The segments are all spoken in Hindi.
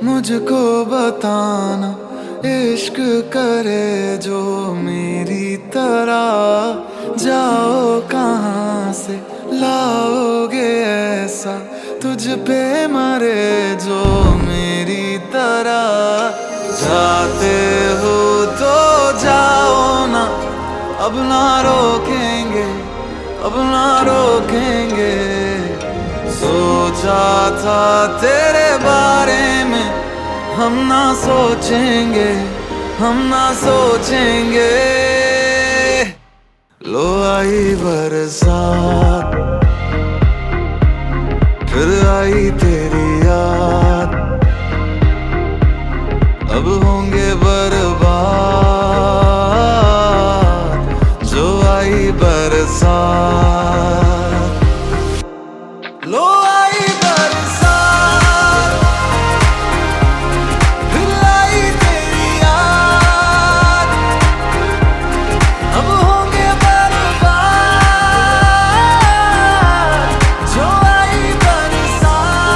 मुझको बताना, इश्क करे जो मेरी तरह, जाओ कहाँ से लाओगे ऐसा, तुझ पे मरे जो मेरी तरह। जाते हो तो जाओ ना, अब ना रोकेंगे, अब ना रोकेंगे। सोचा था तेरे बारे में, हम ना सोचेंगे, हम ना सोचेंगे। लो आई बरसात, फिर आई तेरी याद, अब होंगे बर्बाद जो आई बरसात। लो आई बरसात, फिर आई तेरी याद, अब होंगे बर्बाद जो आई बरसात।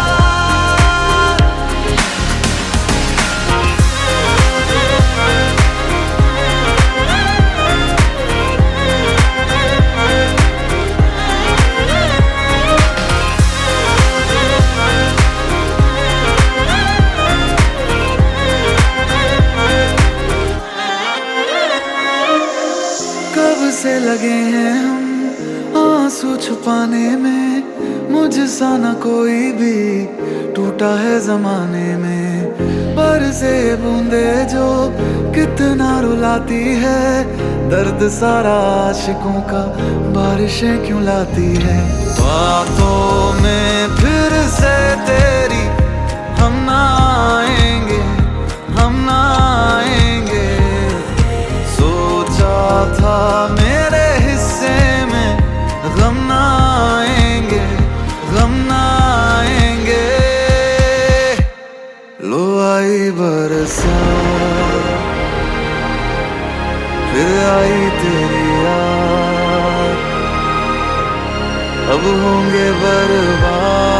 कब से लगे हैं हम आंसू छुपाने में, मुझसा न कोई भी टूटा है जमाने में। बरसे बूंदे जो कितना रुलाती है, दर्द सारा आशिकों का बारिशें क्यों लाती है। बातों में फिर से तेरी हम ना आएंगे, हम ना आएंगे। सोचा था मेरे हिस्से में गम ना आएंगे, गम ना आएंगे। लो आई बरसात, फिर आई तेरी याद, अब होंगे बर्बाद